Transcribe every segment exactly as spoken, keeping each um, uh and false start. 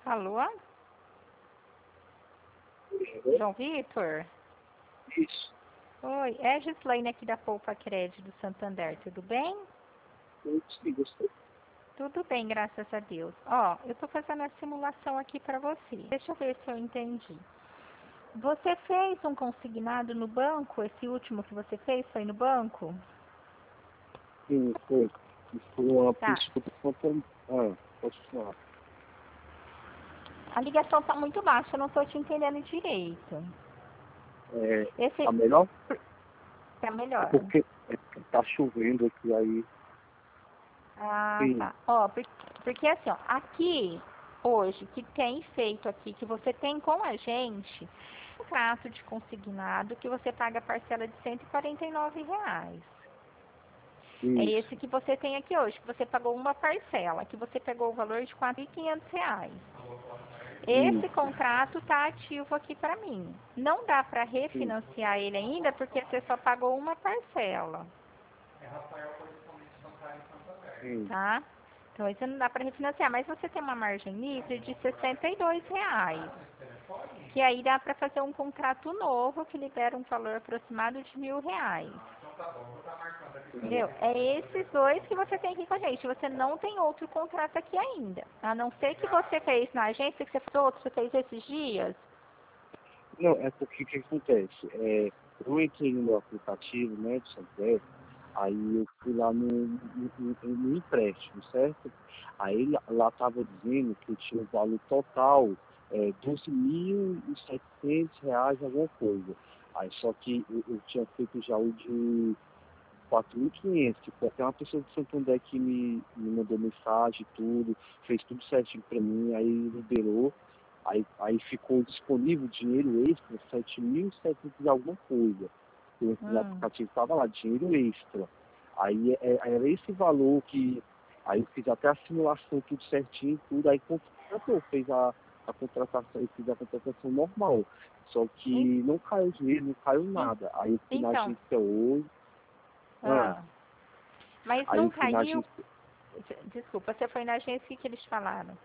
Alô? João Vitor? Isso. Oi, é a Gislaine aqui da Poupa Crédito do Santander, tudo bem? Eu sim, gostei. Tudo bem, graças a Deus. Ó, eu tô fazendo a simulação aqui para você. Deixa eu ver se eu entendi. Você fez um consignado no banco? Esse último que você fez foi no banco? Sim, foi. E foi uma Tá. pessoa. Ah, pode falar. A ligação tá muito baixa, eu não tô te entendendo direito. É, Esse tá melhor? tá É melhor. porque, é porque tá chovendo aqui, aí. Ah, Sim. tá. Ó, por- porque assim, ó, aqui, hoje, que tem feito aqui, que você tem com a gente, um contrato de consignado que você paga a parcela de cento e quarenta e nove reais. É Isso. esse que você tem aqui hoje, que você pagou uma parcela, que você pegou o valor de quatro mil e quinhentos reais. Esse Isso. contrato tá ativo aqui para mim. Não dá para Sim. refinanciar ele ainda, porque você só pagou uma parcela. Sim. Tá? Então, isso não dá para refinanciar, mas você tem uma margem livre de sessenta e dois reais, que aí dá para fazer um contrato novo que libera um valor aproximado de mil reais. Entendeu? É esses dois que você tem aqui com a gente. Você não tem outro contrato aqui ainda. A não ser que você fez na agência, que você fez outro, você fez esses dias. Não, é porque o que acontece? É, eu entrei no meu aplicativo, né, do Santander, aí eu fui lá no, no, no, no empréstimo, certo? Aí lá, lá tava dizendo que eu tinha o valor total, é, doze mil e setecentos reais, alguma coisa. Aí só que eu, eu tinha feito já o de quatro mil e quinhentos, que foi até uma pessoa do Santander que me, me mandou mensagem e tudo, fez tudo certinho pra mim, aí liberou. Aí, aí ficou disponível dinheiro extra, sete mil e setecentos e alguma coisa. O Hum. aplicativo estava lá, dinheiro extra. Aí é, era esse valor que. Aí eu fiz até a simulação, tudo certinho, tudo, aí contratou, fez a, a contratação, eu fiz a contratação normal. Só que não caiu dinheiro, não caiu nada. Aí eu fui na Então, agência hoje. Ah, ah, mas aí não eu fui na caiu. agência. Desculpa, você foi na agência, o que, que eles falaram?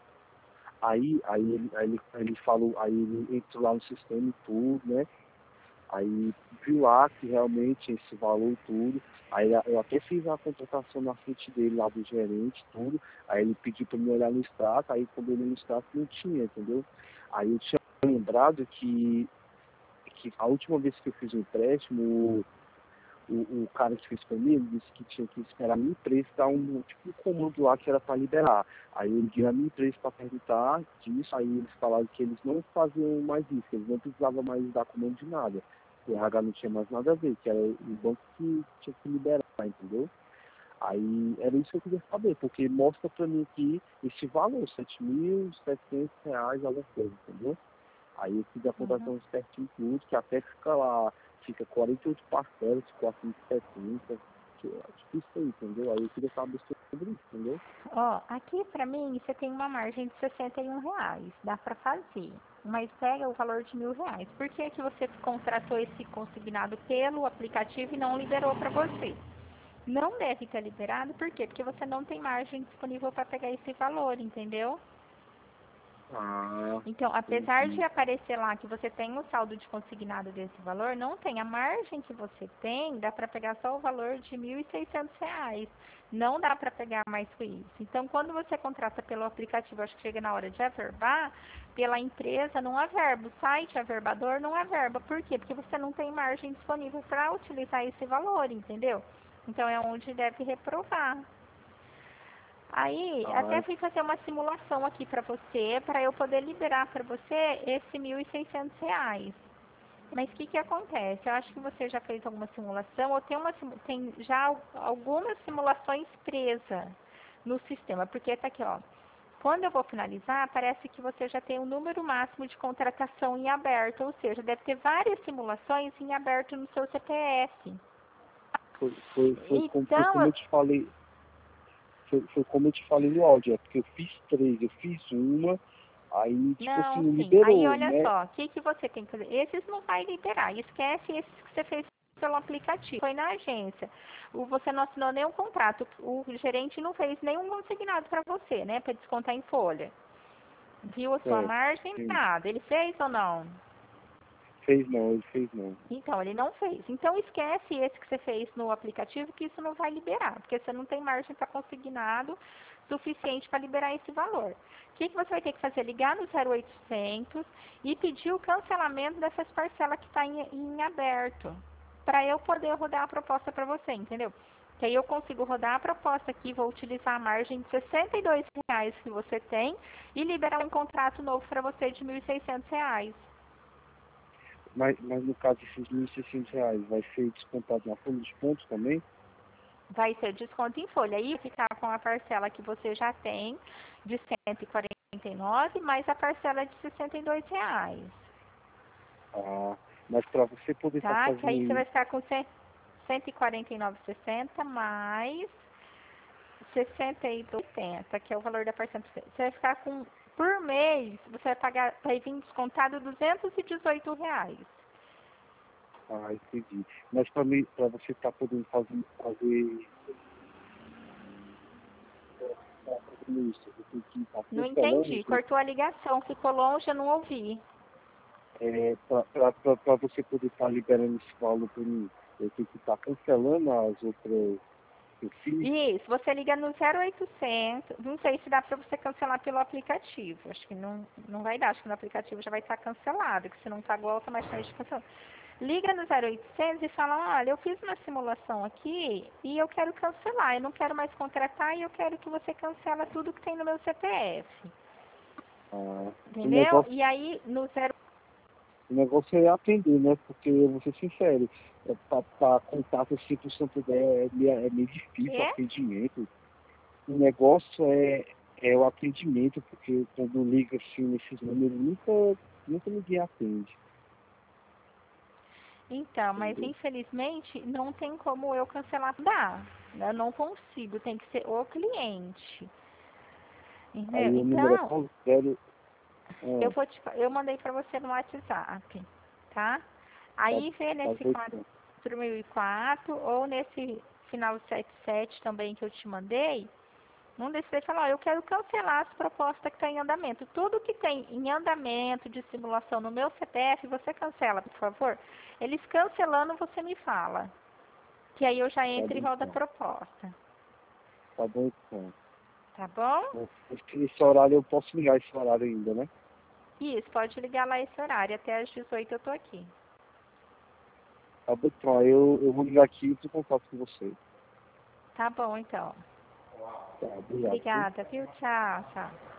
Aí, aí, ele, aí, ele, aí ele falou, aí ele entrou lá no sistema e tudo, né? Aí viu lá que realmente esse valor e tudo. Aí eu até fiz a contratação na frente dele lá do gerente, tudo. Aí ele pediu para me olhar no extrato, aí quando eu olhei no extrato não tinha, entendeu? Aí eu tinha lembrado que, que a última vez que eu fiz o empréstimo, o, o cara que fez para mim, ele disse que tinha que esperar a minha empresa dar um, tipo, um comando lá que era para liberar. Aí eu liguei a minha empresa para perguntar disso, aí eles falaram que eles não faziam mais isso, que eles não precisavam mais dar comando de nada. O R H não tinha mais nada a ver, que era o banco que tinha que liberar, entendeu? Aí era isso que eu queria saber, porque mostra para mim aqui esse valor, sete mil e setecentos reais, alguma coisa, entendeu? Aí eu fiz a Uhum. contação certinho tudo, que até fica lá, fica quarenta e oito parcelas, quatro mil e setenta, que é tipo isso aí, entendeu? Aí eu queria saber sobre isso, entendeu? Ó, aqui pra mim você tem uma margem de sessenta e um reais, dá pra fazer. Mas pega o valor de mil reais. Por que que você contratou esse consignado pelo aplicativo e não liberou pra você? Não deve ter liberado, por quê? Porque você não tem margem disponível para pegar esse valor, entendeu? Ah, Então, apesar de entendi. aparecer lá que você tem o saldo de consignado desse valor, não tem. A margem que você tem, dá para pegar só o valor de mil e seiscentos reais. Não dá para pegar mais que isso. Então, quando você contrata pelo aplicativo, acho que chega na hora de averbar, pela empresa não averba. O site averbador não averba. Por quê? Porque você não tem margem disponível para utilizar esse valor, entendeu? Então, é onde deve reprovar. Aí, até Ah, fui fazer uma simulação aqui para você, para eu poder liberar para você esse mil e seiscentos reais. Mas o que que acontece? Eu acho que você já fez alguma simulação, ou tem, uma, simu- tem já al- algumas simulações presas no sistema, porque tá aqui, ó. Quando eu vou finalizar, parece que você já tem o número máximo de contratação em aberto, ou seja, deve ter várias simulações em aberto no seu C P F. foi, foi, foi, como, foi como Então, eu te falei, foi, foi como eu te falei no áudio, é porque eu fiz três, eu fiz uma, aí tipo assim, não, não sim. Aí liberou, olha né? só, o que, que você tem que fazer? Esses não vai liberar. Esquece esses que você fez pelo aplicativo. Foi na agência. O, você não assinou nenhum contrato. O gerente não fez nenhum consignado para você, né? Para descontar em folha. Viu a sua É, margem? sim. Nada. Ele fez ou não? Fez não, ele fez não. Então, ele não fez. Então, esquece esse que você fez no aplicativo, que isso não vai liberar, porque você não tem margem para consignado suficiente para liberar esse valor. O que, que você vai ter que fazer? Ligar no zero oitocentos e pedir o cancelamento dessas parcelas que estão em, em aberto, para eu poder rodar a proposta para você, entendeu? Que aí eu consigo rodar a proposta aqui, vou utilizar a margem de sessenta e dois reais que você tem e liberar um contrato novo para você de mil e seiscentos reais. Mas, mas no caso desses mil e seiscentos reais, vai ser descontado na folha de pontos também? Vai ser desconto em folha. Aí ficar com a parcela que você já tem de cento e quarenta e nove, mais a parcela de sessenta e dois reais, Ah, mas para você poder estar tá? Que aí você fazendo vai isso, ficar com cento e quarenta e nove e sessenta mais sessenta e dois e oitenta, que é o valor da parcela. Você vai ficar com, por mês, você vai pagar, vai vir descontado duzentos e dezoito reais. ah, entendi. Mas para mim, para você estar podendo fazer, fazer, tá fazendo isso, eu tenho que estar Não cancelando, entendi, cortou a ligação, ficou longe, eu não ouvi. é, para você poder estar liberando esse valor para mim, eu tenho que estar cancelando as outras que eu fiz. Isso, você liga no zero oitocentos, não sei se dá para você cancelar pelo aplicativo, acho que não, não vai dar, acho que no aplicativo já vai estar cancelado, que se não pagou automaticamente cancela. Liga no zero oitocentos e fala, olha, eu fiz uma simulação aqui e eu quero cancelar, eu não quero mais contratar e eu quero que você cancela tudo que tem no meu C P F, Ah, o entendeu? negócio E aí no zero. O negócio é atender, né? Porque eu vou ser sincero, é, para contato assim pro Santander é, meio- é meio difícil o Quê? atendimento. O negócio é, é o atendimento, porque quando liga assim nesses números, nunca, nunca ninguém atende. Então, mas Entendeu? infelizmente não tem como eu cancelar, dá, eu não consigo, tem que ser o cliente. Aí Entendeu? o número é Então, qual? Zero. eu Ah, vou te, eu mandei para você no WhatsApp, tá? tá, Aí vê tá nesse doido, não. quatro mil e quatro ou nesse final setenta e sete também que eu te mandei, um desses você fala, ó, eu quero cancelar as propostas que estão em andamento. Tudo que tem em andamento de simulação no meu C P F, você cancela, por favor. Eles cancelando, você me fala. Que aí eu já Tá entro e bom rodo a então. proposta. Tá bom então. Tá bom? Bom, Esse esse horário eu posso ligar esse horário ainda, né? Isso, pode ligar lá esse horário. Até às dezoito eu tô aqui. Tá bom então. Aí eu, eu vou ligar aqui e tô em contato com você. Tá bom, então. Tá, obrigado. Viu? Obrigada, viu? Tchau, tchau.